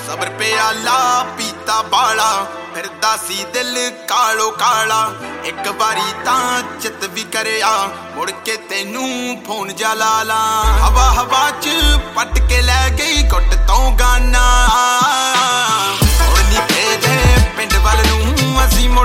ਸਬਰ ਪਿਆਲਾ ਪੀਤਾ ਬਾਲਾ ਫਿਰਦਾ ਸੀ ਦਿਲ ਕਾਲੋ ਕਾਲਾ ਇੱਕ ਵਾਰੀ ਤਾਂ ਚਿੱਤ ਵੀ ਕਰਿਆ ਮੁੜ ਕੇ ਤੈਨੂੰ ਫੋਨ ਜਾ ਲਾ ਲਾ ਹਵਾ ਹਵਾ